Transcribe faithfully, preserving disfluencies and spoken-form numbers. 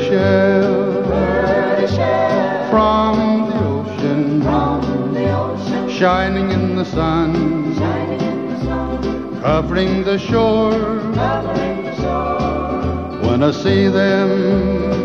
shell, pearly shell, from the ocean, from the ocean, shining in the sun, shining in the sun, covering the shore. covering the shore. When I see them